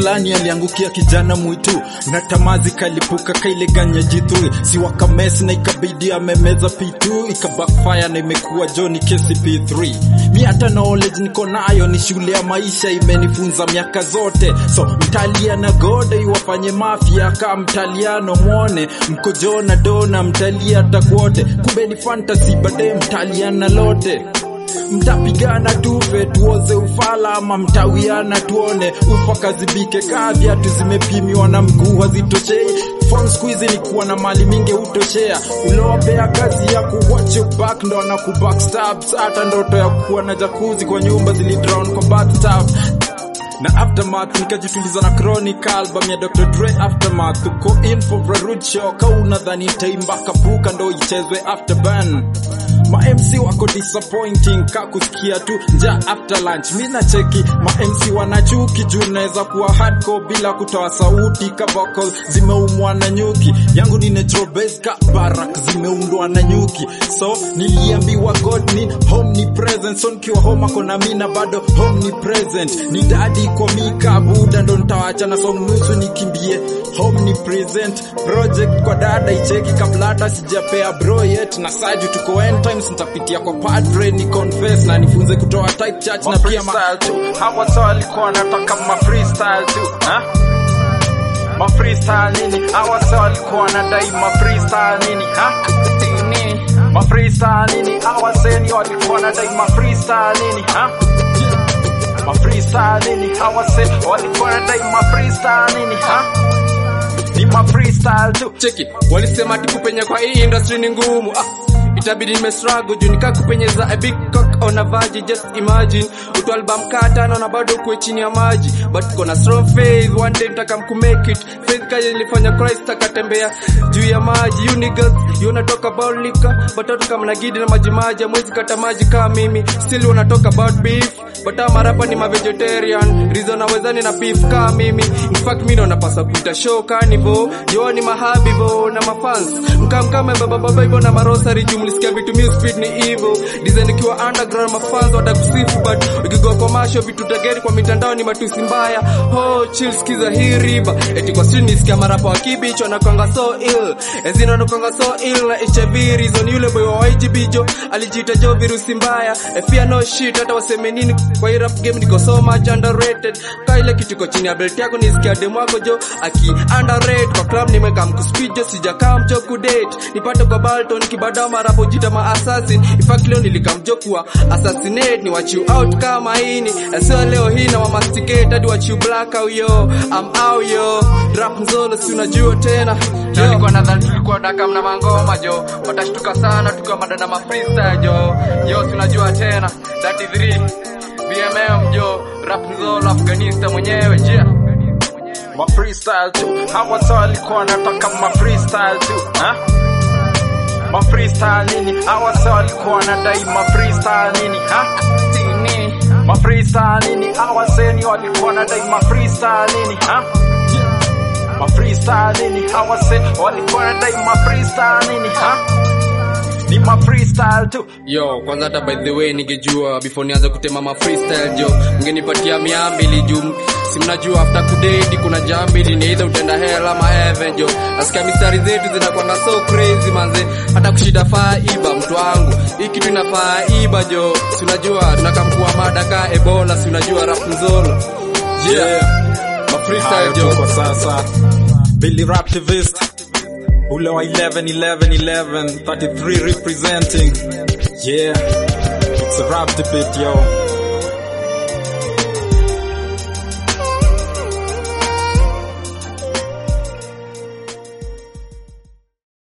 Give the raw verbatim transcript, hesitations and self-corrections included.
fulani aliangukia kijana mwitu na tamazi kalipuka kaile ganya jithui si wakamesi na ikabidi amemeza P two ikabackfire na imekuwa Johnny K C P three. Mi hata knowledge niko nayo ni shule ya maisha imenifunza miaka zote, so mtaliana gode iwafanye mafia kama mtaliano muone mkojona dona mtalia takwote kumbe ni fantasy bade mtaliana lote mtapigana tufe tuoze ufala ama mtawiana tuone ufa kazibike kavya tuzimepimiwa na mguu hazitoshei phone squeeze ni kuwa na mali mingi utoshea ulowapea kazi ya kuwatch your back ndo na kubackstabs hata ndoto ya kuwa na jacuzzi kwa nyumba zilidrown kwa bathtub na aftermath nikajituliza na chronic album ya Doctor Dre Aftermath uko in for a rude show kauna dhani taimba kapuka ndo ichezwe afterburn. Ma M C wako disappointing kakusikia tu nja after lunch mina cheki ma M C wanachuki juu naweza kuwa hardcore bila kutoa sauti ka vocal zimeumwa na nyuki yangu ni natural bass ka barak zimeundwa na nyuki so niliambiwa God ni omnipresent so nikiwa home ako na mina bado omnipresent ni daddy kwa mika buda ndo nitawaacha na song nusu nikimbie omnipresent project kwa dada icheki kabla hata sijapea bro yet na saju tuko end times nitapitia kwa padre ni confess na nifunze kutoa type church na pia freestyle tu hawa sawa alikuwa anataka ma freestyle tu ha ma freestyle nini hawa sawa alikuwa anadai ma freestyle nini ha nini ma freestyle nini hawa seni walikuwa anadai ma freestyle nini ha ma freestyle nini hawa seni walikuwa anadai ma freestyle nini ha ni ma freestyle tu cheki walisema tikupenya kwa hii industry ni ngumu ah itabidi nime struggle juu nikakupenyeza a big cock on a virgin just imagine utu album kata na bado kuwe chini ya maji but kona strong faith one day nitaka mkumake it faith kaje nilifanya Christ akatembea juu ya maji you niggas you wanna talk about liquor but watu kama nagidi na maji maji mwezi kata maji kama mimi still wanna talk about beef but ama rapa ni ma vegetarian reason nawezani na beef kama mimi in fact mimi naona pasa kuita show carnival yo ni mahabibo na mafans mkamkame baba baba hivyo na marosari mlisikia vitu music speed ni evil design ikiwa underground mafans watakusifu but ukigo commercial vitu tageri kwa mitandao ni matusi mbaya oh chill skiza hii riba eti kwa street nisikia marapa wa kibicho na kwanga so ill ezina na kwanga so ill na H I V reason yule boy wa Y G B jo alijiita jo virusi mbaya fear no shit hata waseme nini kwa hii rap game niko so much underrated ka ile kitu iko chini ya belt yako nisikia demo wako jo aki underrated kwa club nimeka mkuspeed jo sijakaa mjo kudate nipate kwa Balton kibada mara pojita ma assassin ifaki leo nilikamjokua assassinate ni watch you out kama hini sio leo hii na masticate hadi watch you black out yo I'm out yo rap nzolo si unajua tena nilikuwa nadhani tulikuwa daka mna mangoma jo watashtuka sana tukiwa madana ma freestyle jo yo si unajua tena thirty-three B M M jo rap nzolo Afghanistan mwenyewe je ma freestyle tu hawa sawa alikuwa anataka ma freestyle tu ha ma freestyle nini hawa sawa walikuwa wanadai ma freestyle nini ha nini ma freestyle nini hawa seni walikuwa wanadai ma freestyle nini ha ma freestyle nini hawa seni walikuwa wanadai ma freestyle nini ha ni ma freestyle tu yo kwanza hata by the way ningejua before nianze kutema ma freestyle jo mngenipatia mia mbili juu si mnajua after kudate kuna jambi ni either utenda hell ama heaven jo asikia mistari zetu zinakuwa so crazy manze hata kushida faiba mtu wangu hii kitu inafaa iba jo si unajua tunakamkua mada ka Ebola si unajua rap nzolo yeah, yeah. ma freestyle jo kwa sasa Billy Raptivist ule wa eleven eleven eleven thirty-three representing yeah it's a rap debate yo